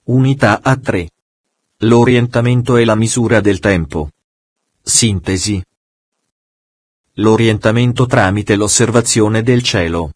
Unità A3. L'orientamento e la misura del tempo. Sintesi. L'orientamento tramite l'osservazione del cielo.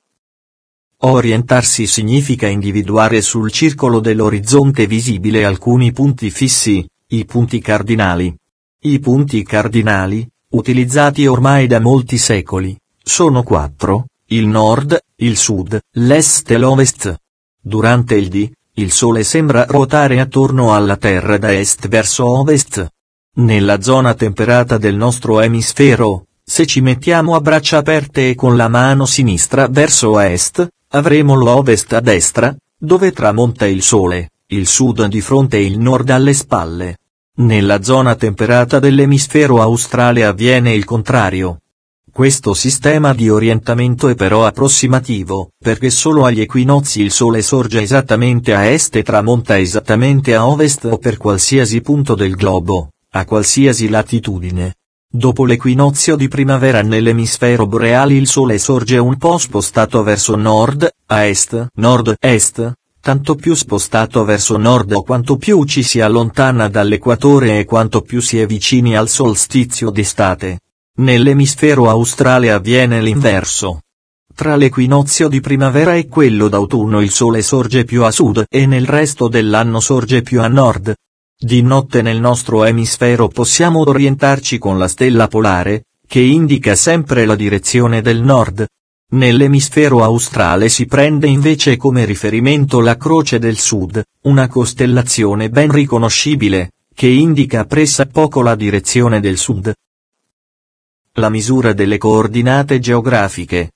Orientarsi significa individuare sul circolo dell'orizzonte visibile alcuni punti fissi, i punti cardinali. I punti cardinali, utilizzati ormai da molti secoli, sono 4, il nord, il sud, l'est e l'ovest. Durante il dì, il Sole sembra ruotare attorno alla Terra da est verso ovest. Nella zona temperata del nostro emisfero, se ci mettiamo a braccia aperte e con la mano sinistra verso est, avremo l'ovest a destra, dove tramonta il Sole, il sud di fronte e il nord alle spalle. Nella zona temperata dell'emisfero australe avviene il contrario. Questo sistema di orientamento è però approssimativo, perché solo agli equinozi il Sole sorge esattamente a est e tramonta esattamente a ovest o per qualsiasi punto del globo, a qualsiasi latitudine. Dopo l'equinozio di primavera nell'emisfero boreale il Sole sorge un po' spostato verso nord, a est, nord-est, tanto più spostato verso nord o quanto più ci si allontana dall'equatore e quanto più si è vicini al solstizio d'estate. Nell'emisfero australe avviene l'inverso. Tra l'equinozio di primavera e quello d'autunno il Sole sorge più a sud e nel resto dell'anno sorge più a nord. Di notte nel nostro emisfero possiamo orientarci con la stella polare, che indica sempre la direzione del nord. Nell'emisfero australe si prende invece come riferimento la Croce del Sud, una costellazione ben riconoscibile, che indica pressappoco la direzione del sud. La misura delle coordinate geografiche.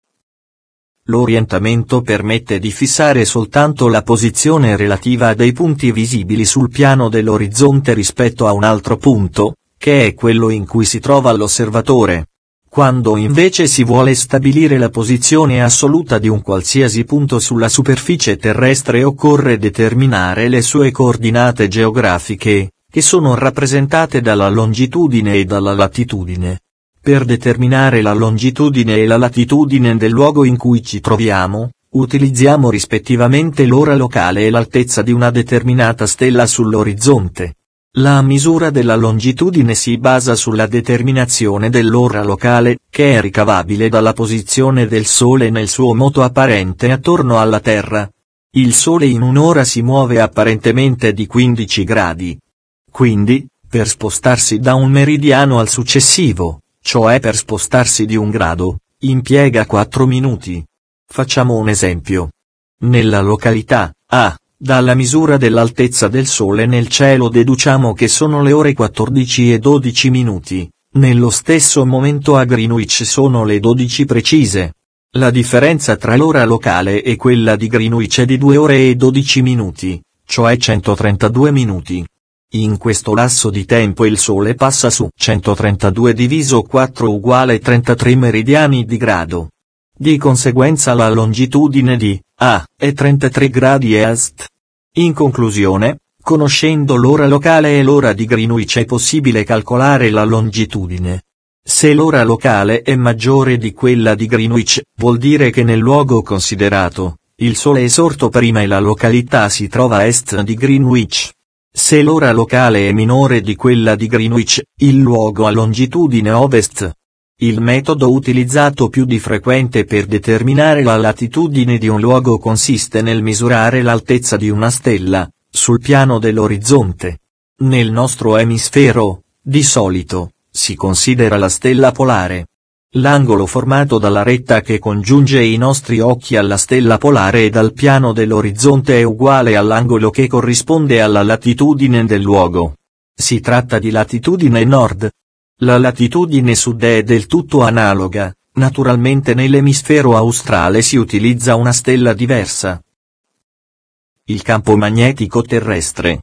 L'orientamento permette di fissare soltanto la posizione relativa a dei punti visibili sul piano dell'orizzonte rispetto a un altro punto, che è quello in cui si trova l'osservatore. Quando invece si vuole stabilire la posizione assoluta di un qualsiasi punto sulla superficie terrestre occorre determinare le sue coordinate geografiche, che sono rappresentate dalla longitudine e dalla latitudine. Per determinare la longitudine e la latitudine del luogo in cui ci troviamo, utilizziamo rispettivamente l'ora locale e l'altezza di una determinata stella sull'orizzonte. La misura della longitudine si basa sulla determinazione dell'ora locale, che è ricavabile dalla posizione del Sole nel suo moto apparente attorno alla Terra. Il Sole in un'ora si muove apparentemente di 15 gradi. Quindi, per spostarsi da un meridiano al successivo, cioè per spostarsi di un grado, impiega 4 minuti. Facciamo un esempio. Nella località A, dalla misura dell'altezza del Sole nel cielo deduciamo che sono le ore 14 e 12 minuti, nello stesso momento a Greenwich sono le 12 precise. La differenza tra l'ora locale e quella di Greenwich è di 2 ore e 12 minuti, cioè 132 minuti. In questo lasso di tempo il Sole passa su 132 diviso 4 uguale 33 meridiani di grado. Di conseguenza la longitudine di A è 33 gradi est. In conclusione, conoscendo l'ora locale e l'ora di Greenwich è possibile calcolare la longitudine. Se l'ora locale è maggiore di quella di Greenwich, vuol dire che nel luogo considerato, il Sole è sorto prima e la località si trova a est di Greenwich. Se l'ora locale è minore di quella di Greenwich, il luogo ha longitudine ovest. Il metodo utilizzato più di frequente per determinare la latitudine di un luogo consiste nel misurare l'altezza di una stella, sul piano dell'orizzonte. Nel nostro emisfero, di solito, si considera la stella polare. L'angolo formato dalla retta che congiunge i nostri occhi alla stella polare e dal piano dell'orizzonte è uguale all'angolo che corrisponde alla latitudine del luogo. Si tratta di latitudine nord. La latitudine sud è del tutto analoga, naturalmente nell'emisfero australe si utilizza una stella diversa. Il campo magnetico terrestre.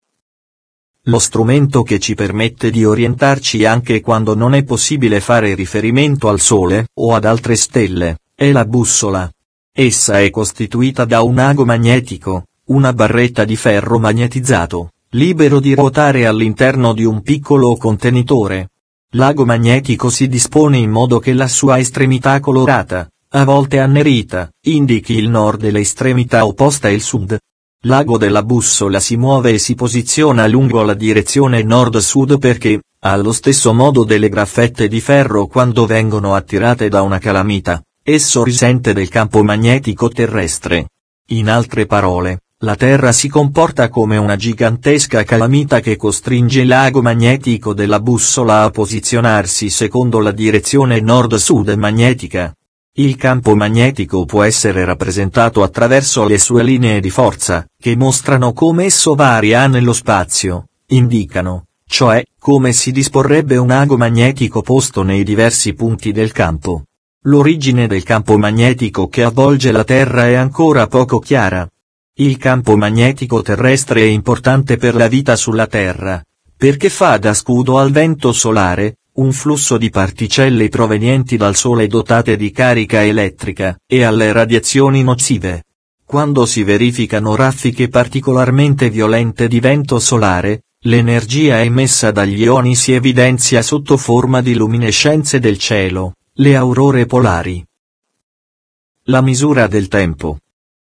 Lo strumento che ci permette di orientarci anche quando non è possibile fare riferimento al Sole o ad altre stelle, è la bussola. Essa è costituita da un ago magnetico, una barretta di ferro magnetizzato, libero di ruotare all'interno di un piccolo contenitore. L'ago magnetico si dispone in modo che la sua estremità colorata, a volte annerita, indichi il nord e l'estremità opposta il sud. L'ago della bussola si muove e si posiziona lungo la direzione nord-sud perché, allo stesso modo delle graffette di ferro quando vengono attirate da una calamita, esso risente del campo magnetico terrestre. In altre parole, la Terra si comporta come una gigantesca calamita che costringe l'ago magnetico della bussola a posizionarsi secondo la direzione nord-sud magnetica. Il campo magnetico può essere rappresentato attraverso le sue linee di forza, che mostrano come esso varia nello spazio, indicano, cioè, come si disporrebbe un ago magnetico posto nei diversi punti del campo. L'origine del campo magnetico che avvolge la Terra è ancora poco chiara. Il campo magnetico terrestre è importante per la vita sulla Terra, perché fa da scudo al vento solare, un flusso di particelle provenienti dal Sole dotate di carica elettrica, e alle radiazioni nocive. Quando si verificano raffiche particolarmente violente di vento solare, l'energia emessa dagli ioni si evidenzia sotto forma di luminescenze del cielo, le aurore polari. La misura del tempo.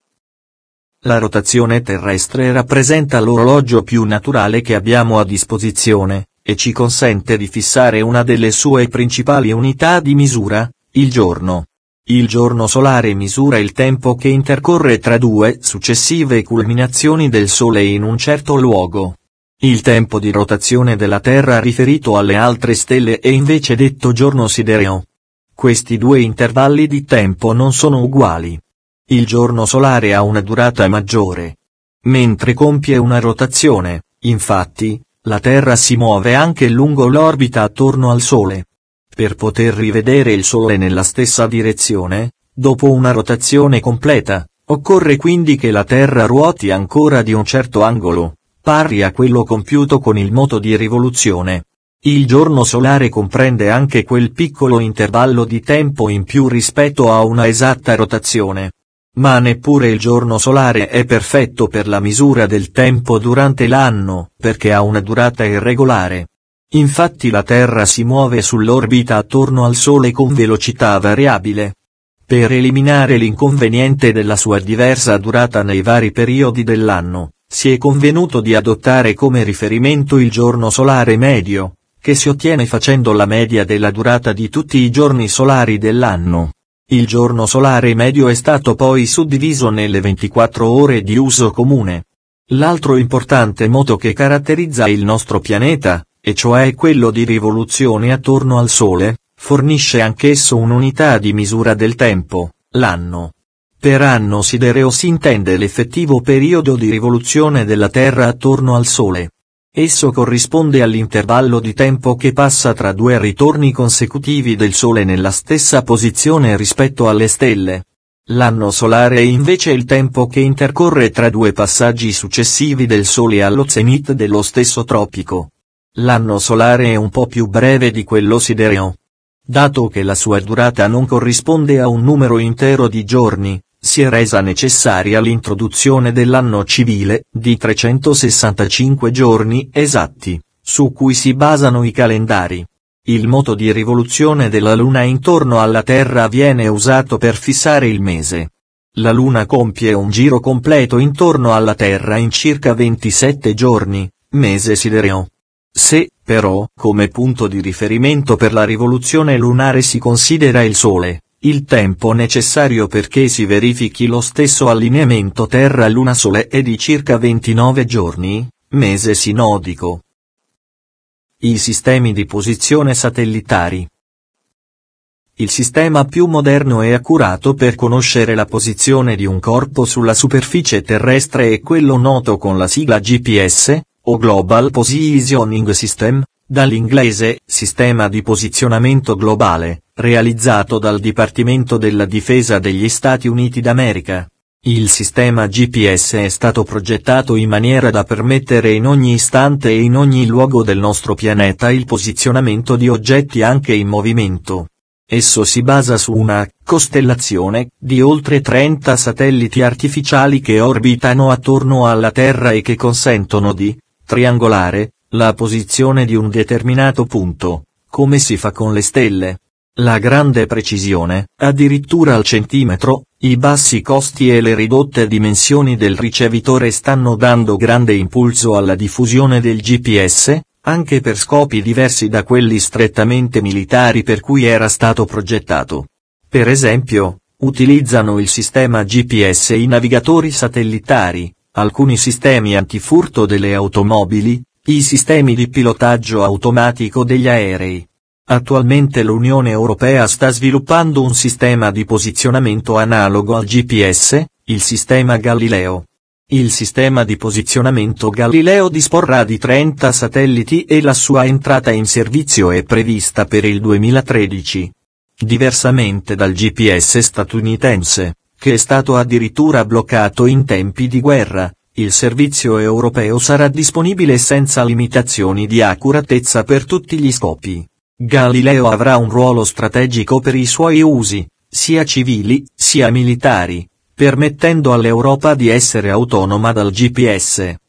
La rotazione terrestre rappresenta l'orologio più naturale che abbiamo a disposizione, e ci consente di fissare una delle sue principali unità di misura, il giorno. Il giorno solare misura il tempo che intercorre tra due successive culminazioni del Sole in un certo luogo. Il tempo di rotazione della Terra riferito alle altre stelle è invece detto giorno sidereo. Questi due intervalli di tempo non sono uguali. Il giorno solare ha una durata maggiore. Mentre compie una rotazione, infatti, la Terra si muove anche lungo l'orbita attorno al Sole. Per poter rivedere il Sole nella stessa direzione, dopo una rotazione completa, occorre quindi che la Terra ruoti ancora di un certo angolo, pari a quello compiuto con il moto di rivoluzione. Il giorno solare comprende anche quel piccolo intervallo di tempo in più rispetto a una esatta rotazione. Ma neppure il giorno solare è perfetto per la misura del tempo durante l'anno, perché ha una durata irregolare. Infatti la Terra si muove sull'orbita attorno al Sole con velocità variabile. Per eliminare l'inconveniente della sua diversa durata nei vari periodi dell'anno, si è convenuto di adottare come riferimento il giorno solare medio, che si ottiene facendo la media della durata di tutti i giorni solari dell'anno. Il giorno solare medio è stato poi suddiviso nelle 24 ore di uso comune. L'altro importante moto che caratterizza il nostro pianeta, e cioè quello di rivoluzione attorno al Sole, fornisce anch'esso un'unità di misura del tempo, l'anno. Per anno sidereo si intende l'effettivo periodo di rivoluzione della Terra attorno al Sole. Esso corrisponde all'intervallo di tempo che passa tra due ritorni consecutivi del Sole nella stessa posizione rispetto alle stelle. L'anno solare è invece il tempo che intercorre tra due passaggi successivi del Sole allo zenit dello stesso tropico. L'anno solare è un po' più breve di quello sidereo. Dato che la sua durata non corrisponde a un numero intero di giorni, si è resa necessaria l'introduzione dell'anno civile, di 365 giorni esatti, su cui si basano i calendari. Il moto di rivoluzione della Luna intorno alla Terra viene usato per fissare il mese. La Luna compie un giro completo intorno alla Terra in circa 27 giorni, mese sidereo. Se, però, come punto di riferimento per la rivoluzione lunare si considera il Sole, il tempo necessario perché si verifichi lo stesso allineamento Terra-Luna-Sole è di circa 29 giorni, mese sinodico. I sistemi di posizione satellitari. Il sistema più moderno e accurato per conoscere la posizione di un corpo sulla superficie terrestre è quello noto con la sigla GPS, o Global Positioning System, dall'inglese Sistema di posizionamento globale, realizzato dal Dipartimento della Difesa degli Stati Uniti d'America. Il sistema GPS è stato progettato in maniera da permettere in ogni istante e in ogni luogo del nostro pianeta il posizionamento di oggetti anche in movimento. Esso si basa su una costellazione di oltre 30 satelliti artificiali che orbitano attorno alla Terra e che consentono di triangolare la posizione di un determinato punto, come si fa con le stelle. La grande precisione, addirittura al centimetro, I bassi costi e le ridotte dimensioni del ricevitore stanno dando grande impulso alla diffusione del GPS, anche per scopi diversi da quelli strettamente militari per cui era stato progettato. Per esempio, utilizzano il sistema GPS i navigatori satellitari, alcuni sistemi antifurto delle automobili, i sistemi di pilotaggio automatico degli aerei. Attualmente l'Unione Europea sta sviluppando un sistema di posizionamento analogo al GPS, il sistema Galileo. Il sistema di posizionamento Galileo disporrà di 30 satelliti e la sua entrata in servizio è prevista per il 2013. Diversamente dal GPS statunitense, che è stato addirittura bloccato in tempi di guerra, il servizio europeo sarà disponibile senza limitazioni di accuratezza per tutti gli scopi. Galileo avrà un ruolo strategico per i suoi usi, sia civili, sia militari, permettendo all'Europa di essere autonoma dal GPS.